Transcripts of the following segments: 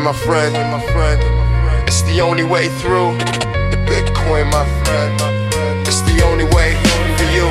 my friend. It's the only way through. The Bitcoin, my friend. It's the only way for you.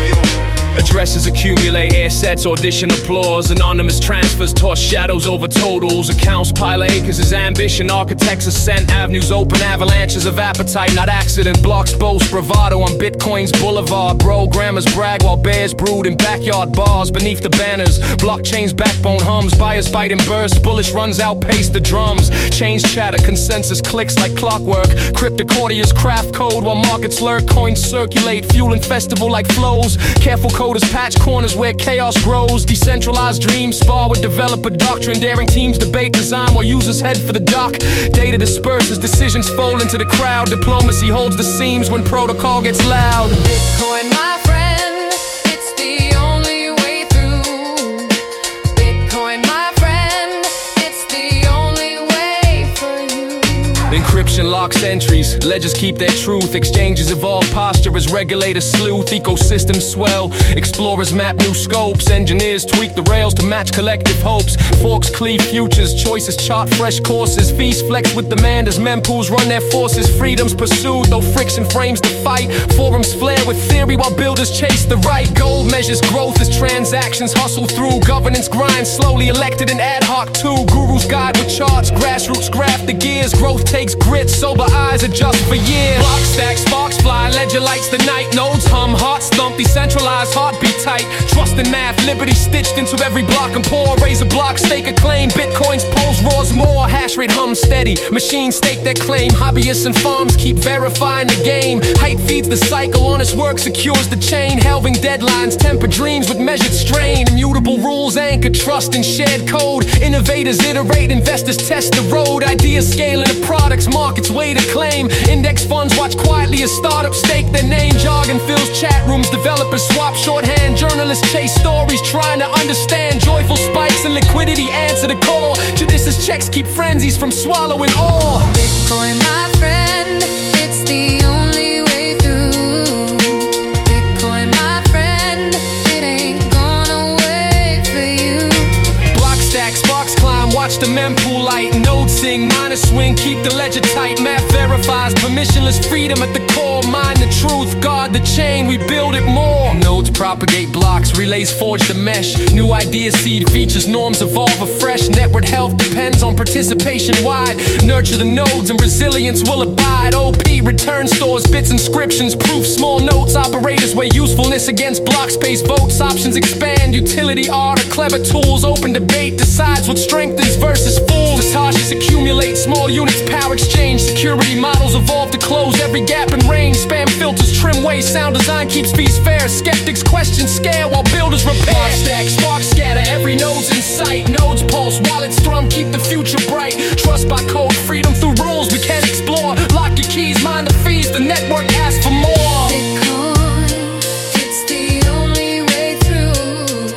Addresses accumulate, assets, audition applause. Anonymous transfers toss shadows over totals. Accounts pile acres as ambition. Architects ascent, avenues open, avalanches of appetite, not accident. Blocks boast bravado on Bitcoin's boulevard. Programmers brag while bears brood in backyard bars. Beneath the banners, blockchain's backbone hums. Buyers bite and burst, bullish runs outpace the drums. Change chatter, consensus clicks like clockwork. Cryptocordias craft code while markets lurk. Coins circulate, fueling festival like flows. Careful coders patch corners where chaos grows. Decentralized dreams spar with developer doctrine. Daring teams debate design while users head for the dock. Data disperses, decisions fold into the crowd. Diplomacy holds the seams when protocol gets loud. Bitcoin, my friend, it's the only way through. Bitcoin, my friend, it's the only way for you. Encryption locks entries, ledgers keep their truth. Exchanges evolve posture as regulators sleuth. Ecosystems swell, explorers map new scopes. Engineers tweak the rails to match collective hopes. Forks cleave futures, choices chart fresh courses. Feast flex with demand as mempools run their forces. Freedoms pursued, though friction frames the fight. Forums flare with theory while builders chase the right. Gold measures growth as transactions hustle through. Governance grind slowly, elected and ad hoc too. Gurus guide with charts, grassroots graft the gears. Growth takes grit, sober eyes adjust for years. Block stack, sparks fly, ledger lights the night. Nodes hum, hearts thump, decentralized, heartbeat tight. Trust in math, liberty stitched into every block and pour. Raise a block, stake a claim. Bitcoin's pulse roars more. Hash rate hums steady, machines stake their claim. Hobbyists and farms keep verifying the game. Hype feeds the cycle, honest work secures the chain. Helving deadlines, temper dreams with measured strain. Immutable rules anchor trust in shared code. Innovators iterate, investors test the road. Ideas scale into products, markets wait to claim. Index funds watch quietly as startups stake their name. Jargon fills chat rooms, developers swap shorthand. Journalists chase stories trying to understand. Joyful spikes and liquidity answer the call. Judicious checks keep frenzies from swallowing all. Bitcoin, my friend, it's the only way through. Bitcoin, my friend, it ain't gonna wait for you. Block stack, sparks climb, watch the mempool light. Nodes sing, miners swing, keep the ledger tight. Math verifies, permissionless freedom at the core. Mine the truth, guard the chain, we build it more. Nodes propagate blocks, relays forge the mesh. New ideas seed features, norms evolve afresh. Network health depends on participation wide. Nurture the nodes and resilience will abide. OP, return stores, bits, inscriptions, proof, small notes. Operators weigh usefulness against block space votes. Options expand, utility art or clever tools. Open debate decides what strengthens versus fools. Satoshis accumulate, small units, power exchange. Security models evolve to close every gap in range. Spam filters, trim waste, sound design keeps fees fair. Skeptics question scale while builders repair. Block stack, sparks scatter, every node's in sight. Nodes pulse, wallets thrum, keep the future bright. Trust by code, freedom through rules we can't explore. Lock your keys, mind the fees, the network asks for more. Bitcoin, it's the only way through.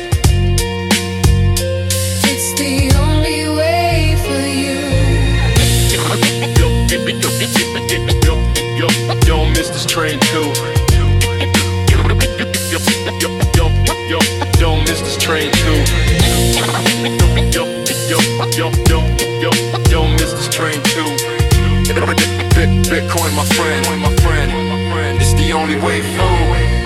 It's the only way for you. Don't miss this train too. Don't miss this train too. Don't miss this train too. Bitcoin, my friend. It's the only way through.